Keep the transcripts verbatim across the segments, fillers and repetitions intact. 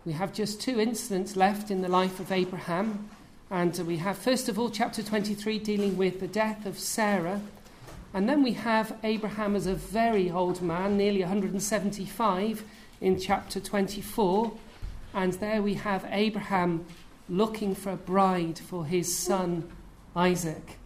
We have just two incidents left in the life of Abraham. And we have, first of all, chapter twenty-three dealing with the death of Sarah. And then we have Abraham as a very old man, nearly one hundred seventy-five, in chapter twenty-four. And there we have Abraham looking for a bride for his son Isaac.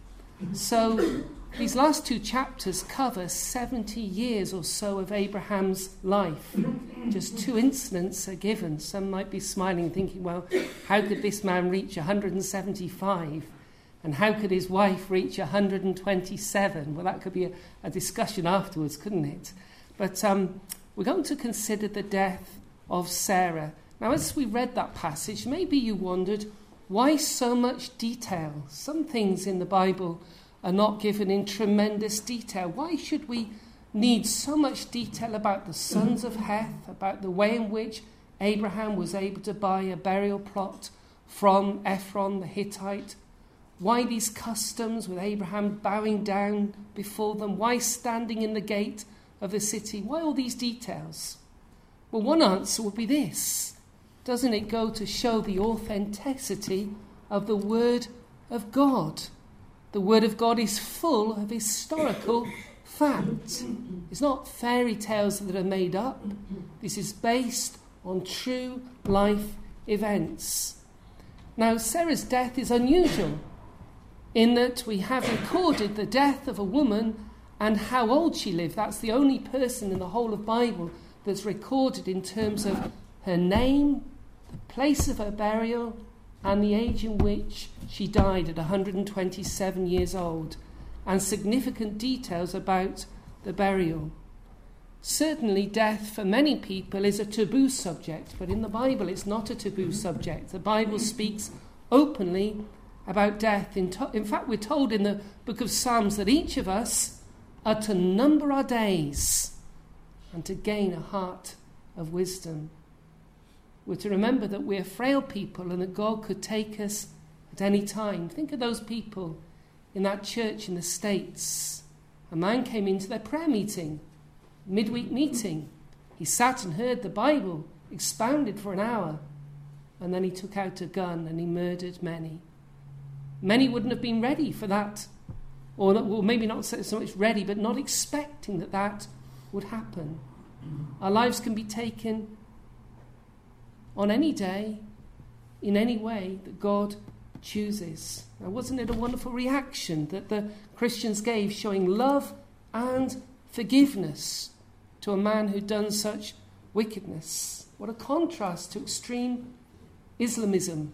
So these last two chapters cover seventy years or so of Abraham's life. Just two incidents are given. Some might be smiling, thinking, well, how could this man reach one hundred seventy-five? And how could his wife reach one hundred twenty-seven? Well, that could be a, a discussion afterwards, couldn't it? But um, we're going to consider the death of Sarah. Now, as we read that passage, maybe you wondered, why so much detail? Some things in the Bible are not given in tremendous detail. Why should we need so much detail about the sons of Heth, about the way in which Abraham was able to buy a burial plot from Ephron the Hittite? Why these customs with Abraham bowing down before them? Why standing in the gate of the city? Why all these details? Well, one answer would be this. Doesn't it go to show the authenticity of the Word of God? The Word of God is full of historical fact. It's not fairy tales that are made up. This is based on true life events. Now, Sarah's death is unusual in that we have recorded the death of a woman and how old she lived. That's the only person in the whole of the Bible that's recorded in terms of her name, the place of her burial, and the age in which she died at one hundred twenty-seven years old, and significant details about the burial. Certainly death for many people is a taboo subject, but in the Bible it's not a taboo subject. The Bible speaks openly about death. In, to- in fact, we're told in the book of Psalms that each of us are to number our days and to gain a heart of wisdom. We're to remember that we're frail people and that God could take us at any time. Think of those people in that church in the States. A man came into their prayer meeting, midweek meeting. He sat and heard the Bible expounded for an hour, and then he took out a gun and he murdered many. Many wouldn't have been ready for that, or not, well, maybe not so much ready, but not expecting that that would happen. Our lives can be taken on any day, in any way that God chooses. Now, wasn't it a wonderful reaction that the Christians gave, showing love and forgiveness to a man who'd done such wickedness? What a contrast to extreme Islamism.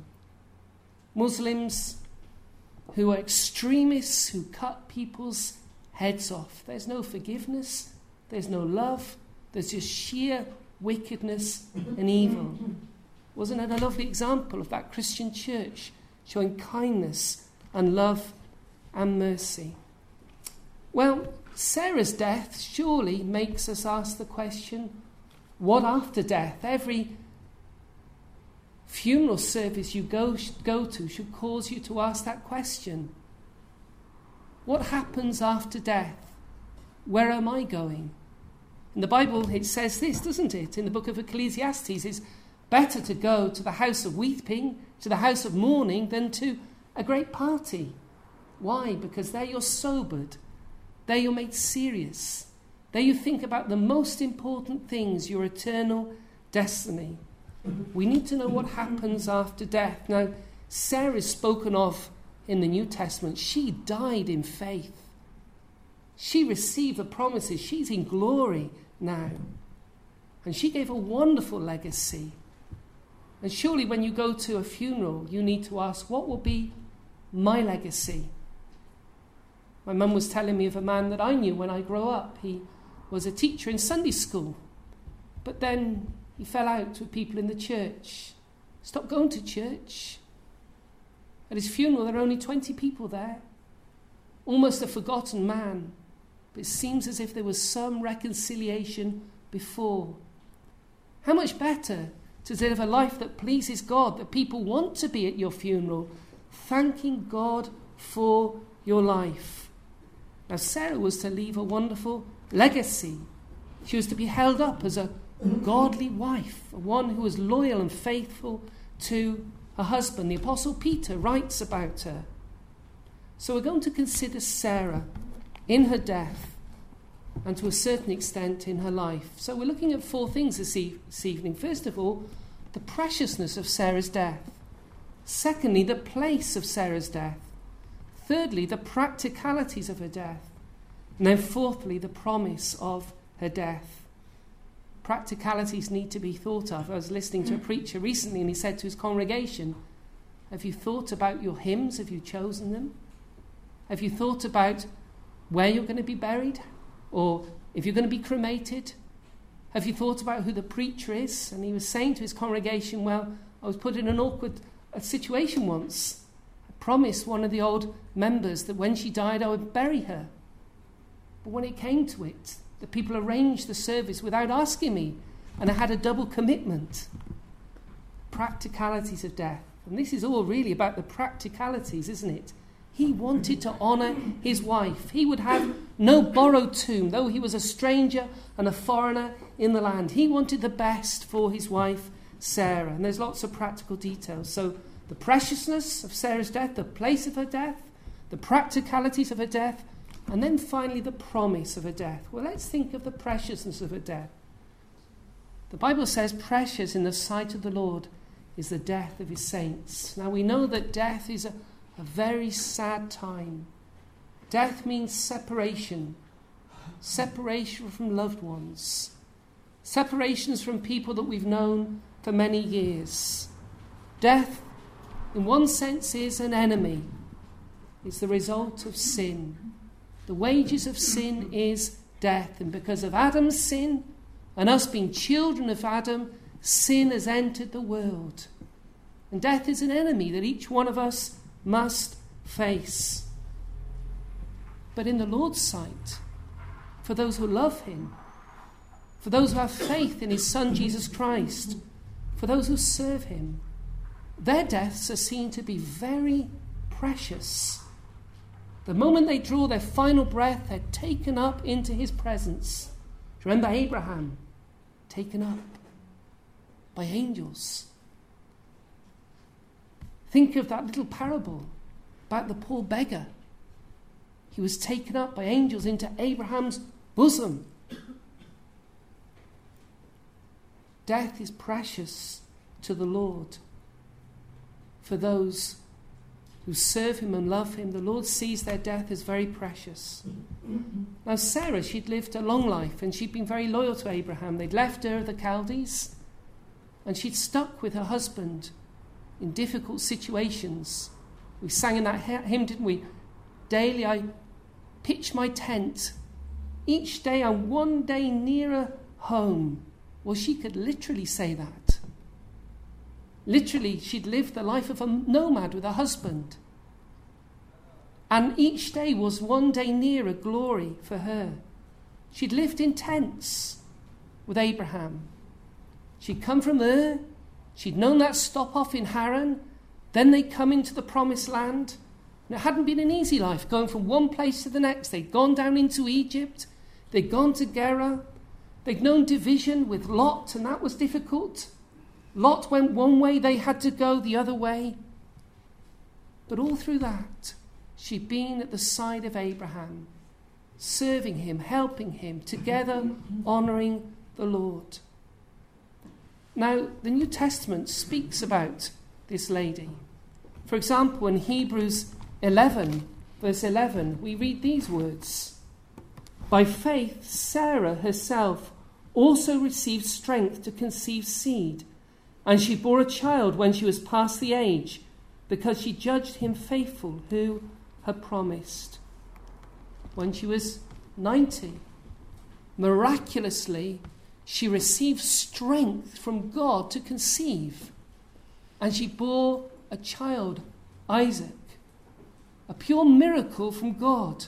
Muslims who are extremists who cut people's heads off. There's no forgiveness, there's no love, there's just sheer wickedness and evil. Wasn't it a lovely example of that Christian church showing kindness and love and mercy? Well, Sarah's death surely makes us ask the question, what after death? Every funeral service you go, go to should cause you to ask that question. What happens after death? Where am I going? In the Bible it says this, doesn't it? In the book of Ecclesiastes, it's better to go to the house of weeping, to the house of mourning, than to a great party. Why? Because there you're sobered. There you're made serious. There you think about the most important things, your eternal destiny. We need to know what happens after death. Now, Sarah is spoken of in the New Testament. She died in faith. She received the promises. She's in glory now. And she gave a wonderful legacy. And surely when you go to a funeral, you need to ask, what will be my legacy? My mum was telling me of a man that I knew when I grew up. He was a teacher in Sunday school. But then he fell out with people in the church. Stopped going to church. At his funeral, there were only twenty people there. Almost a forgotten man. But it seems as if there was some reconciliation before. How much better to live a life that pleases God, that people want to be at your funeral, thanking God for your life. Now, Sarah was to leave a wonderful legacy. She was to be held up as a godly wife, one who was loyal and faithful to her husband. The Apostle Peter writes about her. So we're going to consider Sarah in her death and to a certain extent in her life. So we're looking at four things this, e- this evening. First of all, the preciousness of Sarah's death. Secondly, the place of Sarah's death. Thirdly, the practicalities of her death. And then fourthly, the promise of her death. Practicalities need to be thought of. I was listening to a preacher recently and he said to his congregation, have you thought about your hymns? Have you chosen them? Have you thought about where you're going to be buried? Or if you're going to be cremated? Have you thought about who the preacher is? And he was saying to his congregation, well, I was put in an awkward uh, situation once. I promised one of the old members that when she died I would bury her. But when it came to it, the people arranged the service without asking me, and I had a double commitment. Practicalities of death. And this is all really about the practicalities, isn't it? He wanted to honour his wife. He would have no borrowed tomb, though he was a stranger and a foreigner in the land. He wanted the best for his wife, Sarah. And there's lots of practical details. So the preciousness of Sarah's death, the place of her death, the practicalities of her death, and then finally the promise of her death. Well, let's think of the preciousness of her death. The Bible says precious in the sight of the Lord is the death of his saints. Now we know that death is a, a very sad time. Death means separation. Separation from loved ones. Separations from people that we've known for many years. Death, in one sense, is an enemy. It's the result of sin. The wages of sin is death. And because of Adam's sin, and us being children of Adam, sin has entered the world. And death is an enemy that each one of us must face. But in the Lord's sight, for those who love him, for those who have faith in his Son Jesus Christ, for those who serve him, their deaths are seen to be very precious. The moment they draw their final breath, they're taken up into his presence. Remember Abraham, taken up by angels. Think of that little parable about the poor beggar. He was taken up by angels into Abraham's bosom. Death is precious to the Lord. For those who serve him and love him, the Lord sees their death as very precious. Now Sarah, she'd lived a long life and she'd been very loyal to Abraham. They'd left Ur of the Chaldees and she'd stuck with her husband in difficult situations. We sang in that hymn, didn't we? Daily I pitch my tent. Each day I'm one day nearer home. Well, she could literally say that. Literally, she'd lived the life of a nomad with her husband. And each day was one day nearer glory for her. She'd lived in tents with Abraham. She'd come from Ur. She'd known that stop off in Haran. Then they'd come into the promised land. And it hadn't been an easy life going from one place to the next. They'd gone down into Egypt. They'd gone to Gerar. They'd known division with Lot, and that was difficult. Lot went one way, they had to go the other way. But all through that, she'd been at the side of Abraham, serving him, helping him, together honouring the Lord. Now, the New Testament speaks about this lady. For example, in Hebrews eleven, verse eleven, we read these words. By faith, Sarah herself also received strength to conceive seed, and she bore a child when she was past the age, because she judged him faithful who had promised. When she was ninety, miraculously, she received strength from God to conceive. And she bore a child, Isaac. A pure miracle from God.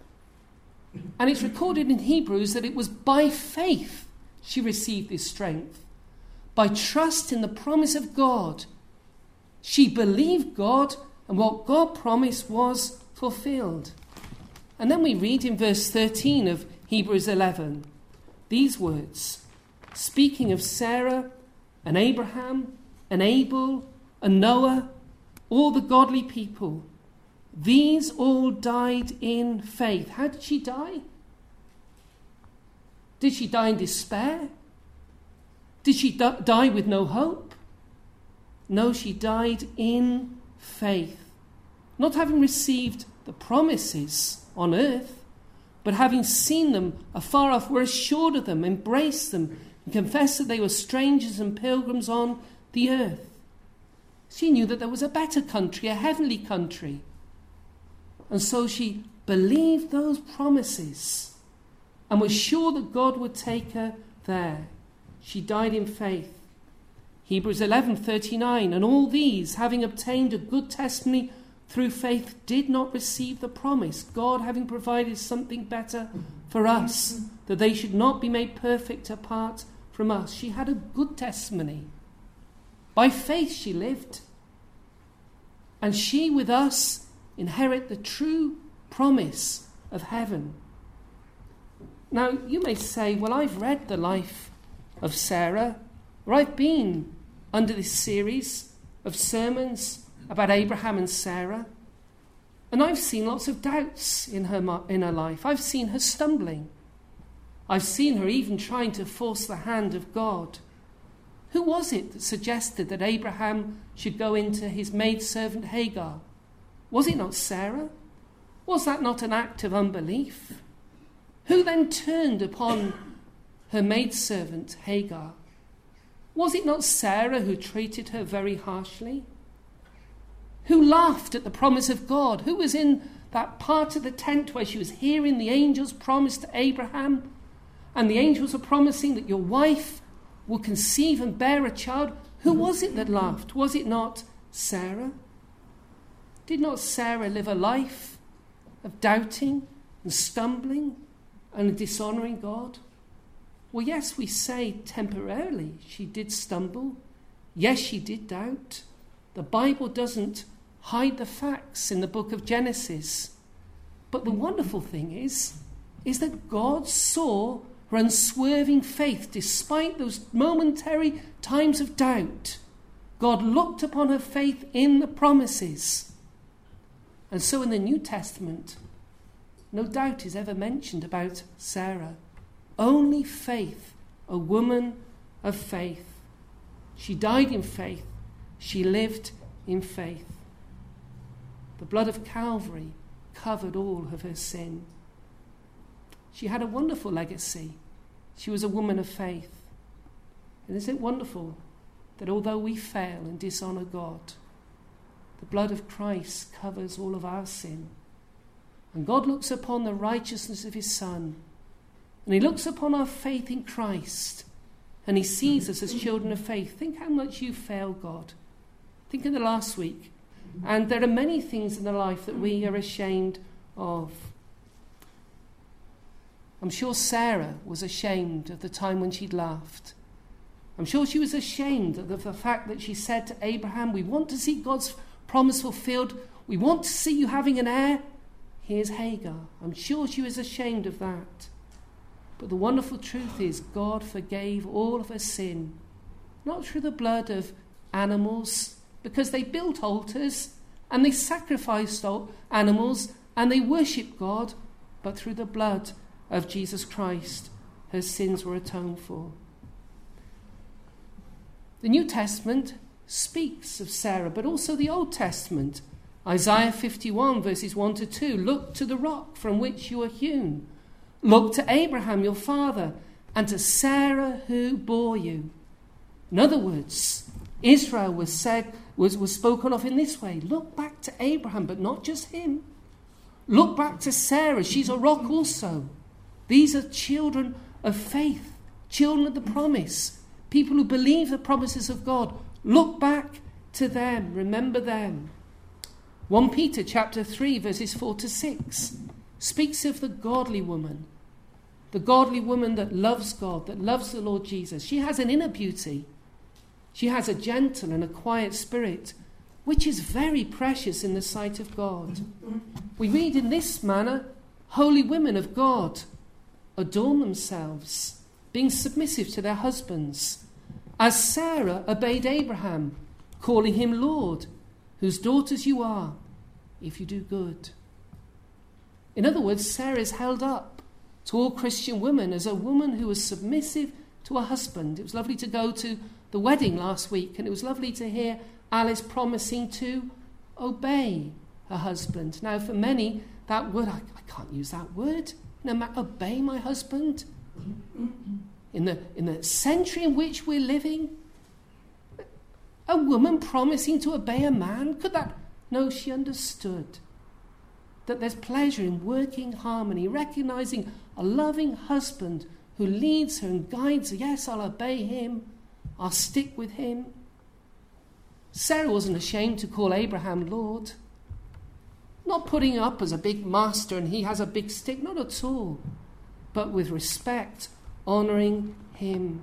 And it's recorded in Hebrews that it was by faith she received this strength. By trust in the promise of God. She believed God, and what God promised was fulfilled. And then we read in verse thirteen of Hebrews eleven these words. speaking of Sarah and Abraham and Abel and Noah, all the godly people. These all died in faith. How did she die? Did she die in despair? Did she di- die with no hope? No, she died in faith. Not having received the promises on earth, but having seen them afar off, were assured of them, embraced them, and confessed that they were strangers and pilgrims on the earth. She knew that there was a better country, a heavenly country. And so she believed those promises and was sure that God would take her there. She died in faith. Hebrews eleven thirty-nine, and all these, having obtained a good testimony through faith, did not receive the promise, God having provided something better for us, that they should not be made perfect apart from us. She had a good testimony. By faith she lived. And she with us inherit the true promise of heaven. Now, you may say, well, I've read the life of Sarah, or I've been under this series of sermons about Abraham and Sarah, and I've seen lots of doubts in her, in her life. I've seen her stumbling. I've seen her even trying to force the hand of God. Who was it that suggested that Abraham should go into his maidservant Hagar? Was it not Sarah? Was that not an act of unbelief? Who then turned upon her maidservant Hagar? Was it not Sarah who treated her very harshly? Who laughed at the promise of God? Who was in that part of the tent where she was hearing the angels promise to Abraham? And the angels were promising that your wife will conceive and bear a child. Who was it that laughed? Was it not Sarah? Did not Sarah live a life of doubting and stumbling and dishonouring God? Well, yes, we say temporarily she did stumble. Yes, she did doubt. The Bible doesn't hide the facts in the book of Genesis. But the wonderful thing is, is that God saw her unswerving faith despite those momentary times of doubt. God looked upon her faith in the promises. And so in the New Testament, no doubt is ever mentioned about Sarah. Only faith, a woman of faith. She died in faith. She lived in faith. The blood of Calvary covered all of her sin. She had a wonderful legacy. She was a woman of faith. And isn't it wonderful that although we fail and dishonour God, the blood of Christ covers all of our sin. And God looks upon the righteousness of his Son. And he looks upon our faith in Christ. And he sees us as children of faith. Think how much you fail God. Think of the last week. And there are many things in the life that we are ashamed of. I'm sure Sarah was ashamed of the time when she'd laughed. I'm sure she was ashamed of the fact that she said to Abraham, we want to see God's promise fulfilled. We want to see you having an heir. Here's Hagar. I'm sure she was ashamed of that. But the wonderful truth is God forgave all of her sin. Not through the blood of animals, because they built altars and they sacrificed animals and they worshipped God, but through the blood of Jesus Christ, her sins were atoned for. The New Testament speaks of Sarah, but also the Old Testament. Isaiah fifty-one, verses one to two. Look to the rock from which you are hewn. Look to Abraham, your father, and to Sarah who bore you. In other words, Israel was said was, was spoken of in this way. Look back to Abraham, but not just him. Look back to Sarah. She's a rock also. These are children of faith, children of the promise, people who believe the promises of God. Look back to them. Remember them. First Peter chapter three, verses four to six, speaks of the godly woman. The godly woman that loves God, that loves the Lord Jesus. She has an inner beauty. She has a gentle and a quiet spirit, which is very precious in the sight of God. We read in this manner, holy women of God adorn themselves being submissive to their husbands, as Sarah obeyed Abraham, calling him Lord, whose daughters you are, if you do good. In other words, Sarah is held up to all Christian women as a woman who was submissive to her husband. It was lovely to go to the wedding last week, and it was lovely to hear Alice promising to obey her husband. Now, for many, that word, I, I can't use that word. No, obey my husband. In the, in the century in which we're living, a woman promising to obey a man, could that? No, she understood that there's pleasure in working harmony, recognizing a loving husband who leads her and guides her. Yes, I'll obey him. I'll stick with him. Sarah wasn't ashamed to call Abraham Lord. Not putting up as a big master and he has a big stick, not at all. But with respect, honouring him.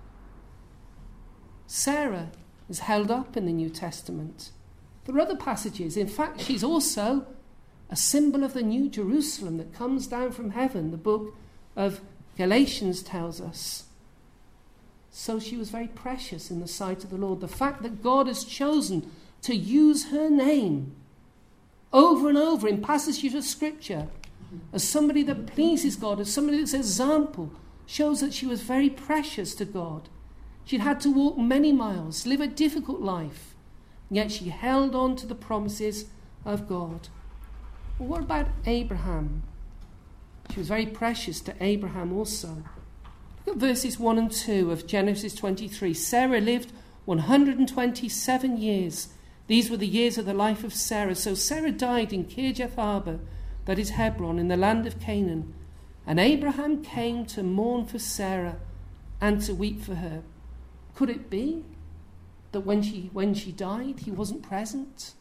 Sarah is held up in the New Testament. There are other passages. In fact, she's also a symbol of the New Jerusalem that comes down from heaven. The book of Galatians tells us. So she was very precious in the sight of the Lord. The fact that God has chosen to use her name over and over in passages of Scripture as somebody that pleases God, as somebody that's an example, shows that she was very precious to God. She'd had to walk many miles, live a difficult life, and yet she held on to the promises of God. Well, what about Abraham? She was very precious to Abraham also. Look at verses one and two of Genesis twenty-three. Sarah lived one hundred twenty-seven years. These were the years of the life of Sarah. So Sarah died in Kirjath Arba, that is Hebron, in the land of Canaan. And Abraham came to mourn for Sarah and to weep for her. Could it be that when she, when she died, he wasn't present?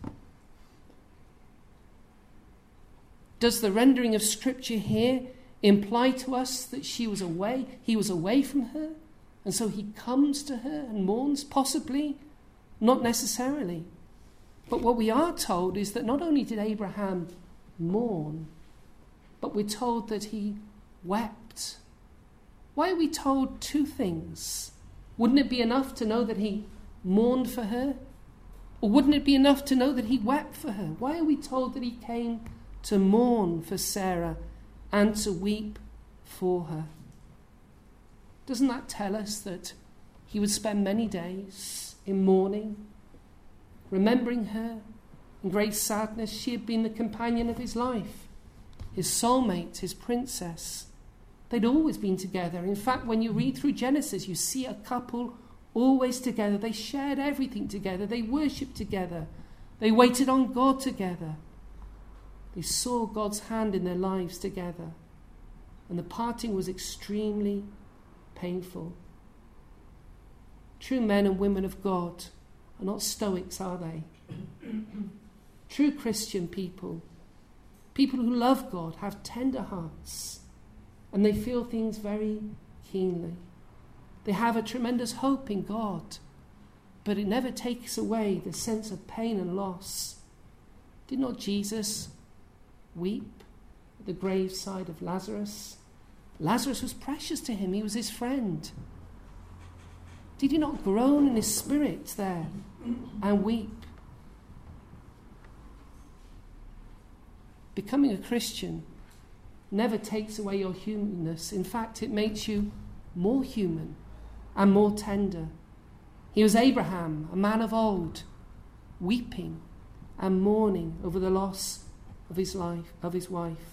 Does the rendering of Scripture here imply to us that she was away, he was away from her, and so he comes to her and mourns? Possibly, not necessarily. But what we are told is that not only did Abraham mourn, but we're told that he wept. Why are we told two things? Wouldn't it be enough to know that he mourned for her? Or wouldn't it be enough to know that he wept for her? Why are we told that he came to mourn for Sarah and to weep for her? Doesn't that tell us that he would spend many days in mourning, remembering her in great sadness? She had been the companion of his life, his soulmate, his princess. They'd always been together. In fact, when you read through Genesis, you see a couple always together. They shared everything together. They worshipped together. They waited on God together. They saw God's hand in their lives together. And the parting was extremely painful. True men and women of God are not stoics, are they? True Christian people, people who love God, have tender hearts, and they feel things very keenly. They have a tremendous hope in God, but it never takes away the sense of pain and loss. Did not Jesus weep at the graveside of Lazarus? Lazarus was precious to him. He was his friend. Did he not groan in his spirit there and weep? Becoming a Christian never takes away your humanness. In fact, it makes you more human and more tender. He was Abraham, a man of old, weeping and mourning over the loss of his life, of his wife.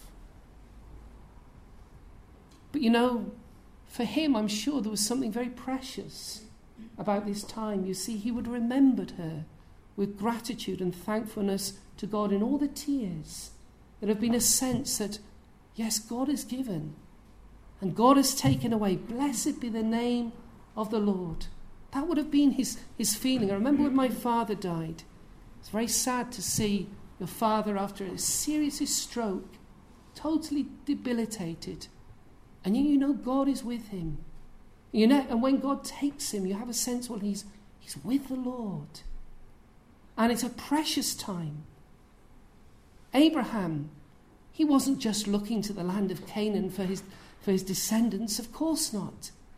But you know, for him, I'm sure there was something very precious about this time. You see, he would have remembered her with gratitude and thankfulness to God in all the tears. There have been a sense that, yes, God has given and God has taken away. Blessed be the name of the Lord. That would have been his, his feeling. I remember when my father died. It's very sad to see your father, after a serious stroke, totally debilitated. And you, you know God is with him. You know, and when God takes him, you have a sense, well, he's, he's with the Lord. And it's a precious time. Abraham, he wasn't just looking to the land of Canaan for his, for his descendants. Of course not.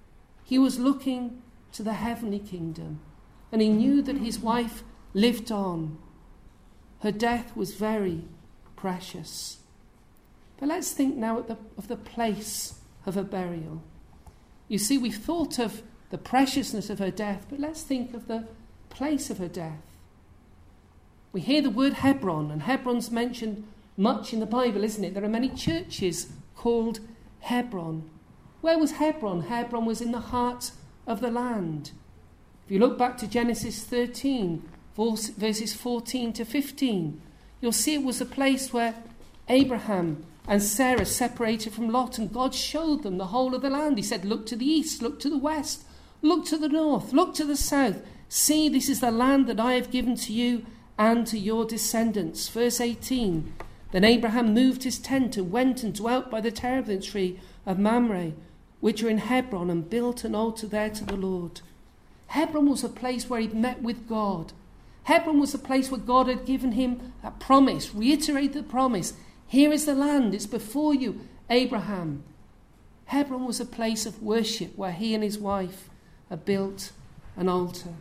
He was looking to the heavenly kingdom, and he knew that his wife lived on. Her death was very precious. But let's think now of the, of the place of her burial. You see, we've thought of the preciousness of her death, but let's think of the place of her death. We hear the word Hebron, and Hebron's mentioned much in the Bible, isn't it? There are many churches called Hebron. Where was Hebron? Hebron was in the heart of the land. If you look back to Genesis thirteen, verses fourteen to fifteen, you'll see it was a place where Abraham and Sarah separated from Lot, and God showed them the whole of the land. He said, look to the east, look to the west, look to the north, look to the south. See, this is the land that I have given to you and to your descendants. Verse eighteen, then Abraham moved his tent and went and dwelt by the terebinth tree of Mamre, which are in Hebron, and built an altar there to the Lord. Hebron was a place where he'd met with God. Hebron was a place where God had given him a promise, reiterated the promise. Here is the land, it's before you, Abraham. Hebron was a place of worship where he and his wife had built an altar.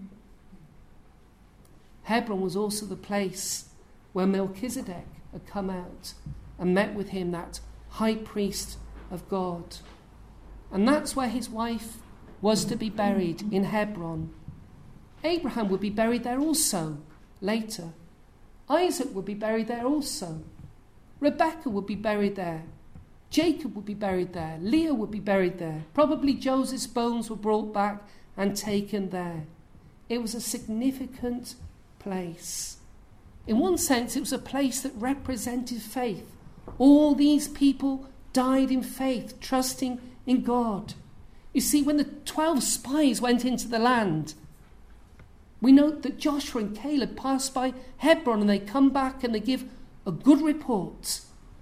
Hebron was also the place where Melchizedek had come out and met with him, that high priest of God. And that's where his wife was to be buried, in Hebron. Abraham would be buried there also later. Isaac would be buried there also. Rebekah would be buried there. Jacob would be buried there. Leah would be buried there. Probably Joseph's bones were brought back and taken there. It was a significant place. In one sense, it was a place that represented faith. All these people died in faith, trusting in God. You see, when the twelve spies went into the land, we note that Joshua and Caleb passed by Hebron, and they come back and they give a good report.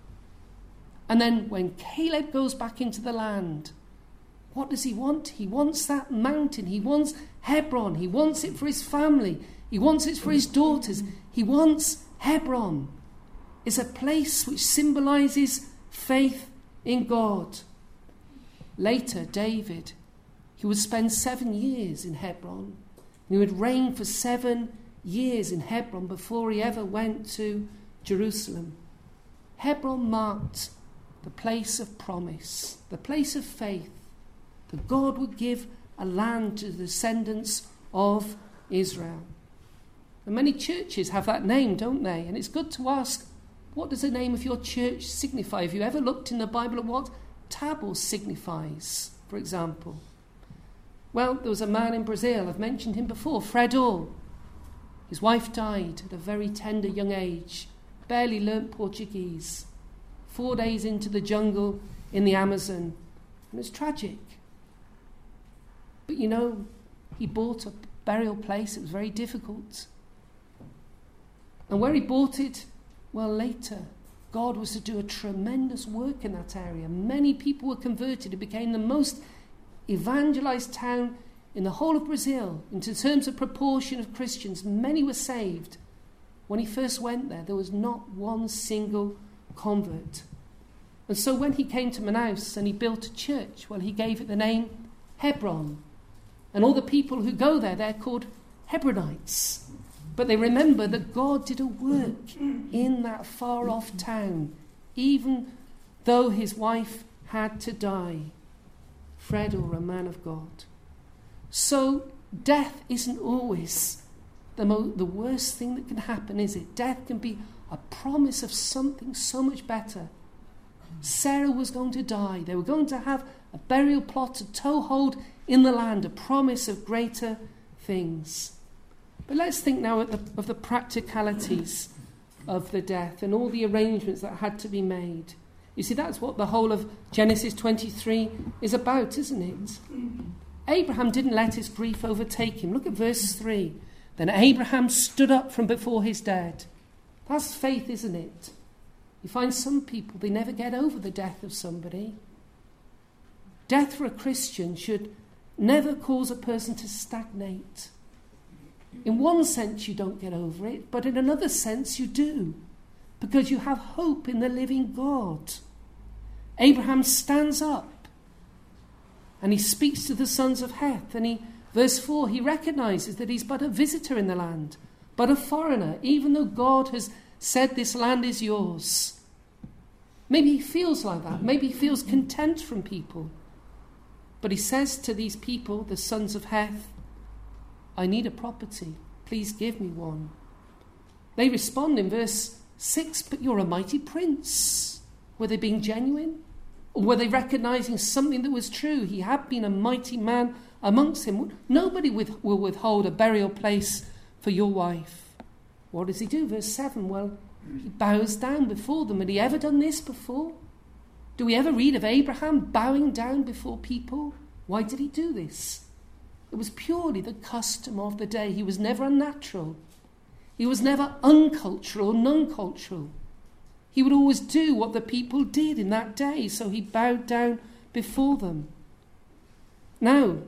And then when Caleb goes back into the land, what does he want? He wants that mountain. He wants Hebron. He wants it for his family. He wants it for his daughters. He wants Hebron. It's a place which symbolises faith in God. Later, David, he would spend seven years in Hebron. He would reign for seven years in Hebron before he ever went to Jerusalem. Hebron marked the place of promise, the place of faith, that God would give a land to the descendants of Israel. And many churches have that name, don't they? And it's good to ask, what does the name of your church signify? Have you ever looked in the Bible at what Tabor signifies, for example? Well, there was a man in Brazil, I've mentioned him before, Fred Orr. His wife died at a very tender young age, barely learnt Portuguese, four days into the jungle in the Amazon. And it's tragic. But you know, he bought a burial place. It was very difficult. And where he bought it, well, later, God was to do a tremendous work in that area. Many people were converted. It became the most evangelized town in the whole of Brazil. In terms of proportion of Christians, many were saved. When he first went there, there was not one single convert. And so when he came to Manaus and he built a church, well, he gave it the name Hebron. And all the people who go there, they're called Hebronites. But they remember that God did a work in that far-off town, even though his wife had to die. Fred Orr, a man of God. So death isn't always the, mo- the worst thing that can happen, is it? Death can be a promise of something so much better. Sarah was going to die. They were going to have a burial plot, a toehold in the land, a promise of greater things. But let's think now of the, of the practicalities of the death and all the arrangements that had to be made. You see, that's what the whole of Genesis twenty-three is about, isn't it? Abraham didn't let his grief overtake him. Look at verse three. Then Abraham stood up from before his dead. That's faith, isn't it? You find some people, they never get over the death of somebody. Death for a Christian should never cause a person to stagnate. In one sense, you don't get over it, but in another sense, you do, because you have hope in the living God. Abraham stands up And he speaks to the sons of Heth. And he, verse four, he recognizes that he's but a visitor in the land, but a foreigner, even though God has said this land is yours. Maybe he feels like that. Maybe he feels contempt from people. But he says to these people, the sons of Heth, I need a property. Please give me one. They respond in verse six, but you're a mighty prince. Were they being genuine? Or were they recognizing something that was true? He had been a mighty man amongst him. Nobody with, will withhold a burial place for your wife. What does he do? Verse seven, well, he bows down before them. Had he ever done this before? Do we ever read of Abraham bowing down before people? Why did he do this? It was purely the custom of the day. He was never unnatural. He was never uncultural, non-cultural. He would always do what the people did in that day, so he bowed down before them. Now,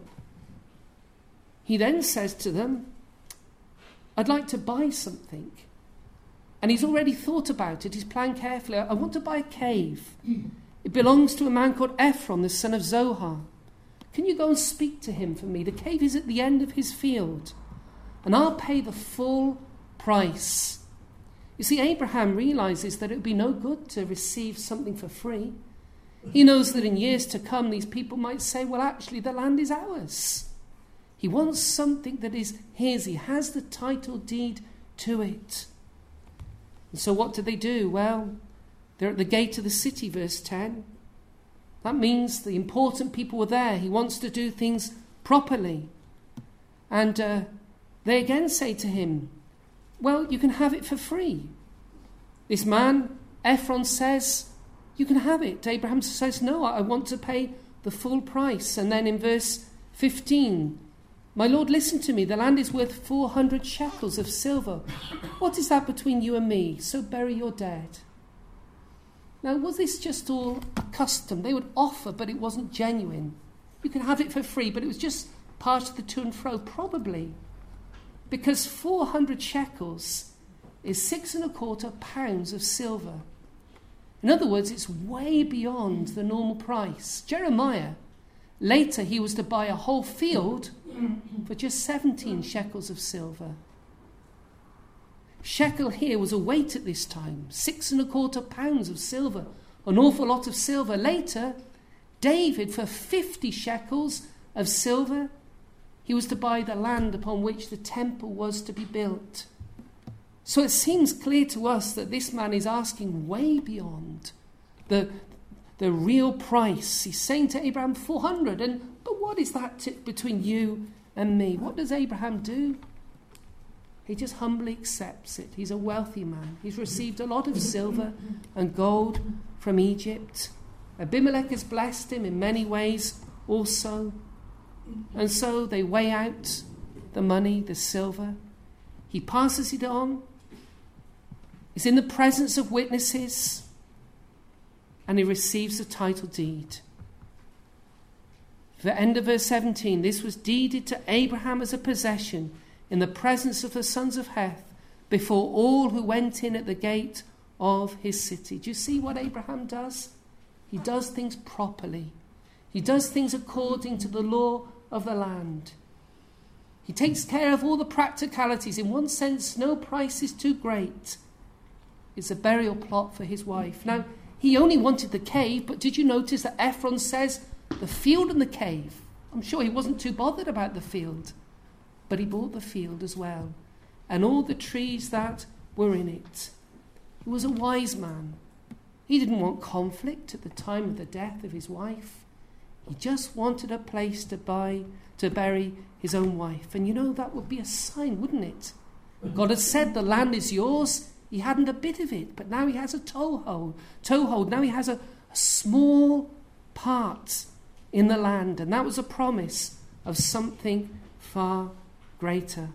he then says to them, I'd like to buy something. And he's already thought about it. He's planned carefully. I want to buy a cave. It belongs to a man called Ephron, the son of Zohar. Can you go and speak to him for me? The cave is at the end of his field, and I'll pay the full price. You see, Abraham realizes that it would be no good to receive something for free. He knows that in years to come, these people might say, well, actually, the land is ours. He wants something that is his. He has the title deed to it. And so what do they do? Well, they're at the gate of the city, verse ten. That means the important people were there. He wants to do things properly. And uh, they again say to him, well, you can have it for free. This man, Ephron, says, you can have it. Abraham says, no, I want to pay the full price. And then in verse fifteen, my Lord, listen to me. The land is worth four hundred shekels of silver. What is that between you and me? So bury your dead. Now, was this just all a custom? They would offer, but it wasn't genuine. You can have it for free, but it was just part of the to and fro, probably. Because four hundred shekels is six and a quarter pounds of silver. In other words, it's way beyond the normal price. Jeremiah, later he was to buy a whole field for just seventeen shekels of silver. Shekel here was a weight at this time, six and a quarter pounds of silver, an awful lot of silver. Later, David, for fifty shekels of silver, he was to buy the land upon which the temple was to be built. So it seems clear to us that this man is asking way beyond the, the real price. He's saying to Abraham, four hundred, and but what is that t- between you and me? What does Abraham do? He just humbly accepts it. He's a wealthy man. He's received a lot of silver and gold from Egypt. Abimelech has blessed him in many ways also. And so they weigh out the money, the silver. He passes it on. He's in the presence of witnesses. And he receives the title deed. The end of verse seventeen, this was deeded to Abraham as a possession in the presence of the sons of Heth, before all who went in at the gate of his city. Do you see what Abraham does? He does things properly. He does things according to the law of the land. He takes care of all the practicalities. In one sense, no price is too great. It's a burial plot for his wife. Now, he only wanted the cave, but did you notice that Ephron says the field and the cave? I'm sure he wasn't too bothered about the field. But he bought the field as well, and all the trees that were in it. He was a wise man. He didn't want conflict at the time of the death of his wife. He just wanted a place to buy, to bury his own wife. And you know, that would be a sign, wouldn't it? God had said the land is yours. He hadn't a bit of it, but now he has a toehold. Toehold. Now he has a, a small part in the land, and that was a promise of something far greater.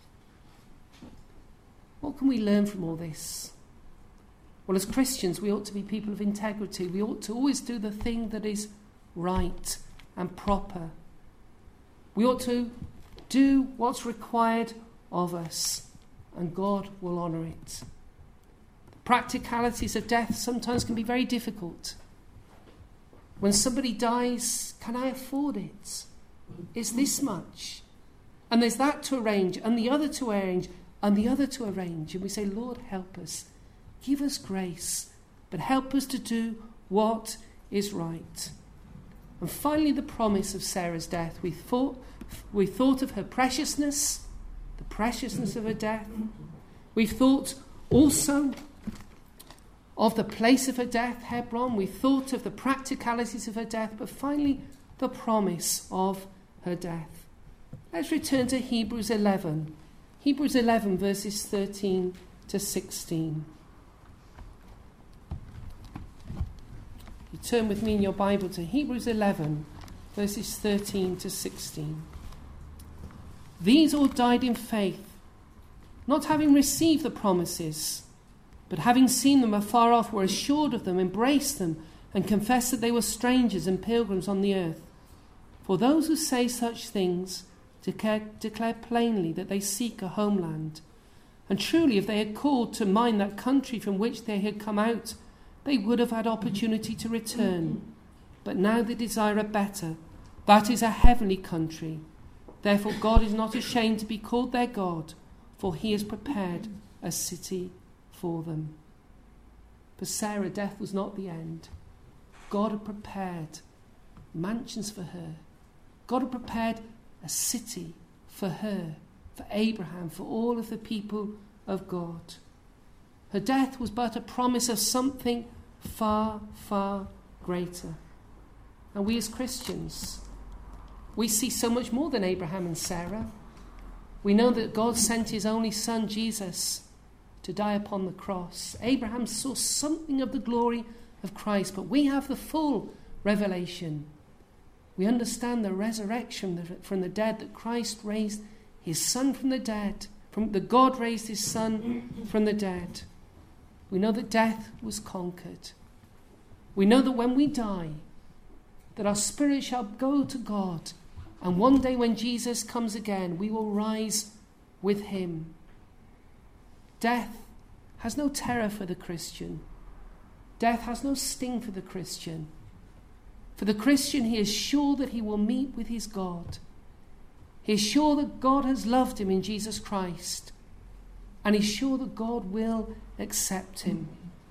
What can we learn from all this? Well, as Christians, we ought to be people of integrity. We ought to always do the thing that is right and proper. We ought to do what's required of us, and God will honour it. The practicalities of death sometimes can be very difficult. When somebody dies, can I afford it? It's this much. And there's that to arrange, and the other to arrange, and the other to arrange. And we say, Lord, help us. Give us grace, but help us to do what is right. And finally, the promise of Sarah's death. We thought, we thought of her preciousness, the preciousness of her death. We've thought also of the place of her death, Hebron. We thought of the practicalities of her death, but finally, the promise of her death. Let's return to Hebrews eleven. Hebrews eleven, verses thirteen to sixteen. You turn with me in your Bible to Hebrews eleven, verses thirteen to sixteen. These all died in faith, not having received the promises, but having seen them afar off, were assured of them, embraced them, and confessed that they were strangers and pilgrims on the earth. For those who say such things declare, declare plainly that they seek a homeland. And truly, if they had called to mind that country from which they had come out, they would have had opportunity to return. But now they desire a better, that is a heavenly country. Therefore God is not ashamed to be called their God, for he has prepared a city for them. For Sarah, death was not the end. God had prepared mansions for her. God had prepared a city for her, for Abraham, for all of the people of God. Her death was but a promise of something far, far greater. And we as Christians, we see so much more than Abraham and Sarah. We know that God sent his only son, Jesus, to die upon the cross. Abraham saw something of the glory of Christ, but we have the full revelation. We understand the resurrection from the dead, that Christ raised his son from the dead, from the God raised his son from the dead. We know that death was conquered. We know that when we die, that our spirit shall go to God, and one day when Jesus comes again, we will rise with him. Death has no terror for the Christian. Death has no sting for the Christian. For the Christian, he is sure that he will meet with his God. He is sure that God has loved him in Jesus Christ. And he's sure that God will accept him.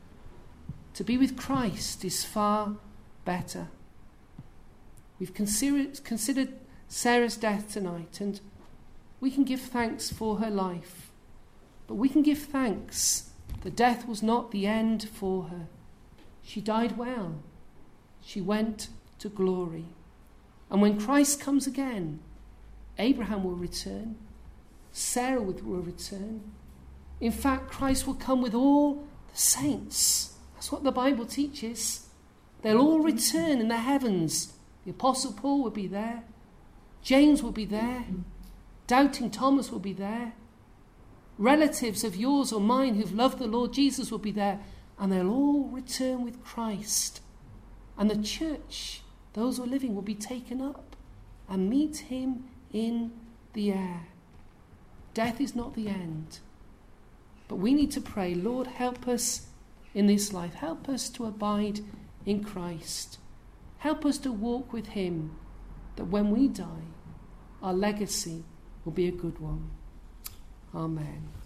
To be with Christ is far better. We've considered, considered Sarah's death tonight, and we can give thanks for her life. But we can give thanks that death was not the end for her. She died well. She went to glory. And when Christ comes again, Abraham will return. Sarah will return. In fact, Christ will come with all the saints. That's what the Bible teaches. They'll all return in the heavens. The Apostle Paul will be there. James will be there. Doubting Thomas will be there. Relatives of yours or mine who've loved the Lord Jesus will be there. And they'll all return with Christ. And the church, those who are living, will be taken up and meet him in the air. Death is not the end. But we need to pray, Lord, help us in this life. Help us to abide in Christ. Help us to walk with him, that when we die, our legacy will be a good one. Amen.